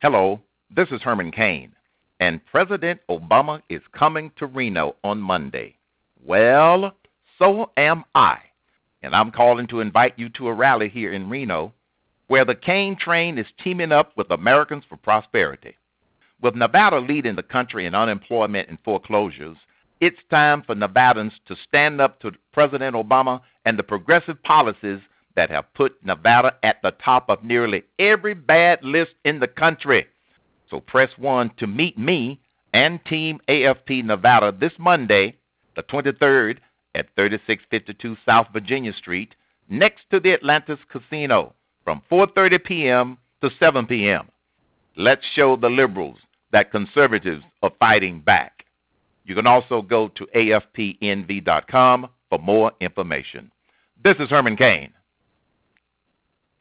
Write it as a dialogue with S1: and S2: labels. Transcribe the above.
S1: Hello, this is Herman Cain, and President Obama is coming to Reno on Monday. Well, so am I, and I'm calling to invite you to a rally here in Reno where the Cain train is teaming up with Americans for Prosperity. With Nevada leading the country in unemployment and foreclosures, it's time for Nevadans to stand up to President Obama and the progressive policies that have put Nevada at the top of nearly every bad list in the country. So press 1 to meet me and Team AFP Nevada this Monday, the 23rd, at 3652 South Virginia Street, next to the Atlantis Casino, from 4:30 p.m. to 7 p.m. Let's show the liberals that conservatives are fighting back. You can also go to afpnv.com for more information. This is Herman Cain.